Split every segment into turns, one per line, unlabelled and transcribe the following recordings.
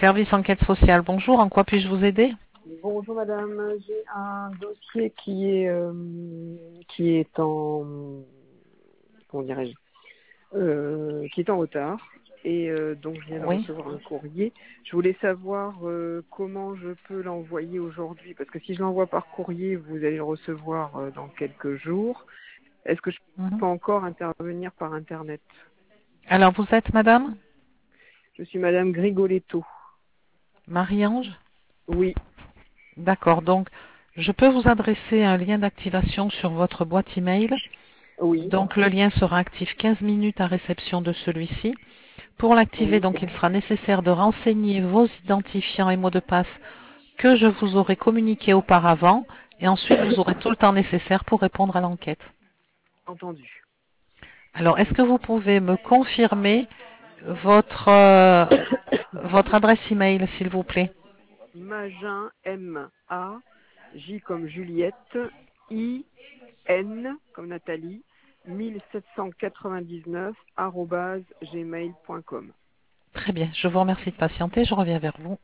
Service enquête sociale, bonjour, en quoi puis-je vous aider?
Bonjour madame, j'ai un dossier qui est en comment dirais-je qui est en retard et donc je viens de
Oui.
recevoir un courrier. Je voulais savoir comment je peux l'envoyer aujourd'hui parce que si je l'envoie par courrier, vous allez le recevoir dans quelques jours. Est-ce que je
Mhm.
peux encore intervenir par internet?
Alors, vous êtes madame
Je suis madame Grigoletto.
Marie-Ange?
Oui,
D'accord, donc je peux vous adresser un lien d'activation sur votre boîte email.
oui,
Donc le lien sera actif 15 minutes à réception de celui-ci. Pour l'activer,
oui.
donc il sera nécessaire de renseigner vos identifiants et mots de passe que je vous aurai communiqués auparavant et ensuite vous aurez tout le temps nécessaire pour répondre à l'enquête.
Entendu.
Alors, est-ce que vous pouvez me confirmer votre, votre adresse email, s'il vous plaît?
Magin, M-A, J comme Juliette, I-N comme Nathalie, 1799 @gmail.com.
Très bien, je vous remercie de patienter, je reviens vers vous.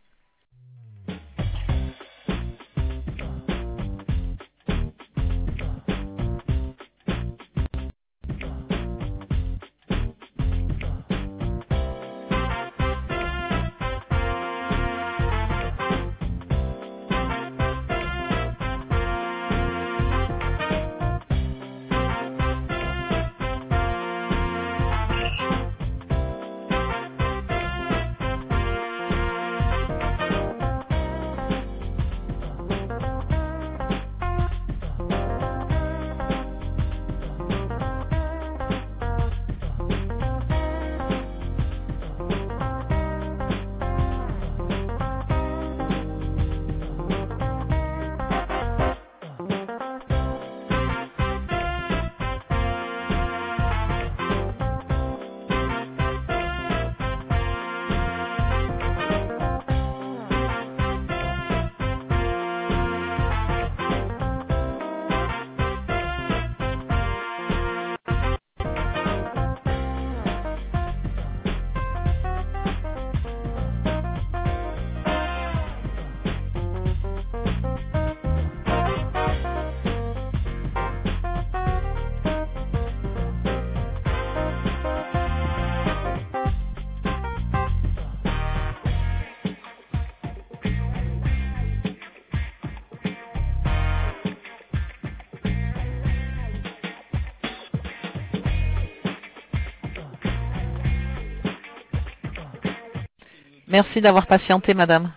Merci d'avoir patienté, madame.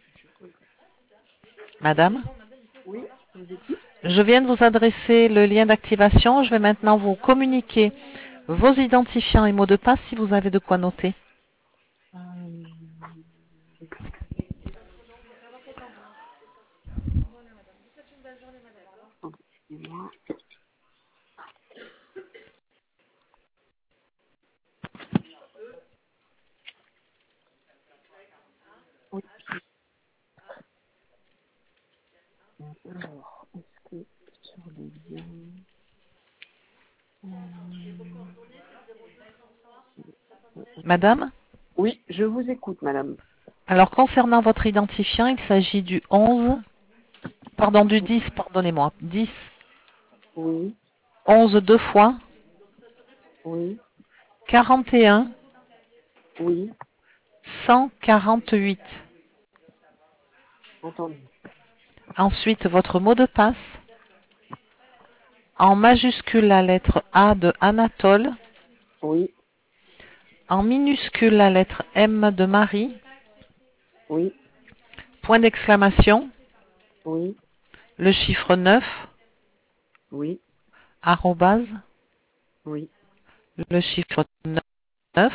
Madame,
Oui, je vous écoute.
je viens de vous adresser le lien d'activation. Je vais maintenant vous communiquer vos identifiants et mots de passe si vous avez de quoi noter.
Excusez-moi. Oui. Alors, est-ce que sur le lien...
Madame,
Oui, je vous écoute, madame.
alors concernant votre identifiant, il s'agit du 11, pardon, du 10, pardonnez-moi, 10,
Oui,
11 deux fois,
oui,
41,
oui,
148.
entendu.
Ensuite, votre mot de passe, en majuscule la lettre A de Anatole,
Oui,
en minuscule la lettre M de Marie,
oui,
point d'exclamation,
oui,
le chiffre 9,
oui,
arrobase,
oui.
le chiffre 9,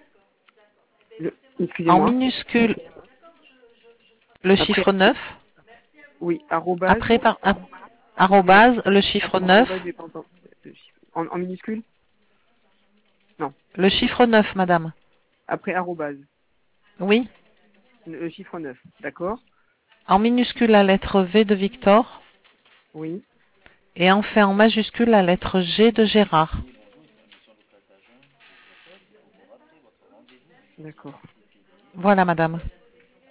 en
Excusez-moi.
minuscule le
Après,
chiffre 9,
oui, arrobase.
après
Non,
arrobase, le chiffre 9,
arrobase, j'ai pas entendu. En minuscule? Non.
le chiffre 9, madame.
Après arrobase.
Oui.
Le chiffre 9. D'accord?
En minuscule la lettre V de Victor
Oui,
et enfin en majuscule la lettre G de Gérard.
d'accord.
Voilà, madame.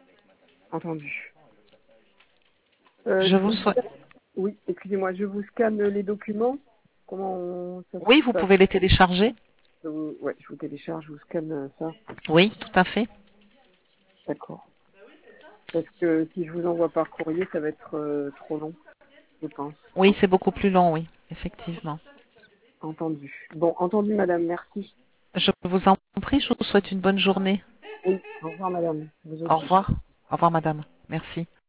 Entendu.
Je vous souhaite.
Oui, excusez-moi, je vous scanne les documents. Ça
Oui,
se
vous
passe?
pouvez les télécharger.
Ouais, je vous télécharge, je vous scanne ça.
Oui, tout à fait.
D'accord. Parce que si je vous envoie par courrier, ça va être trop long, je pense.
Oui, c'est beaucoup plus long, oui, effectivement.
Entendu. Bon, entendu, madame, merci.
Je vous en prie, je vous souhaite une bonne journée.
Oui, au revoir, madame. Vous
Au
aussi.
revoir. Au revoir, madame. Merci.